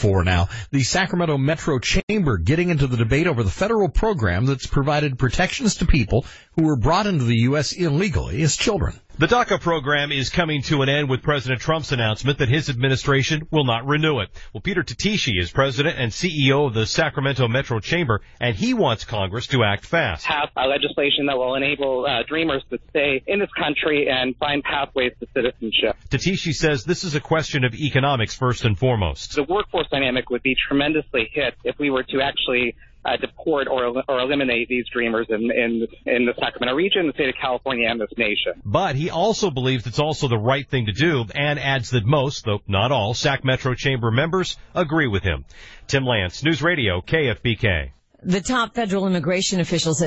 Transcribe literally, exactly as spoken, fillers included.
for now. The Sacramento Metro Chamber getting into the debate over the federal program that's provided protections to people who were brought into the U S illegally as children. The DACA program is coming to an end with President Trump's announcement that his administration will not renew it. Well, Peter Tatishi is president and C E O of the Sacramento Metro Chamber, and he wants Congress to act fast. Pass uh, legislation that will enable uh, dreamers to stay in this country and find pathways to citizenship. Tatishi says this is a question of economics first and foremost. The workforce dynamic would be tremendously hit if we were to actually Uh, deport or or eliminate these dreamers in, in in the Sacramento region, the state of California, and this nation. But he also believes it's also the right thing to do, and adds that most, though not all, Sac Metro Chamber members agree with him. Tim Lance, News Radio, K F B K. The top federal immigration official says